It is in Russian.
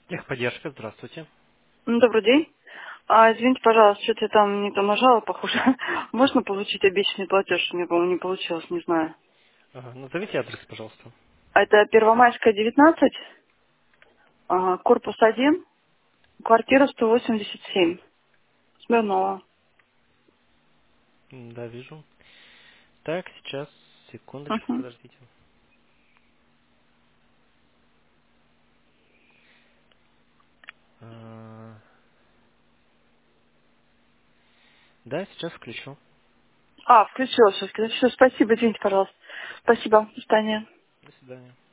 Техподдержка, здравствуйте. Добрый день. Извините, пожалуйста, что-то я там не то нажала, похоже. Можно получить обещанный платеж? У меня, по-моему, не получилось, не знаю. Назовите адрес, пожалуйста. Это Первомайская, 19, корпус 1, квартира 187, Смирнова. Да, вижу. Так, сейчас, секундочку, Мгм. подождите. А, Да, сейчас включу. Включилось, все, спасибо, извините, пожалуйста. Спасибо, до свидания. До свидания.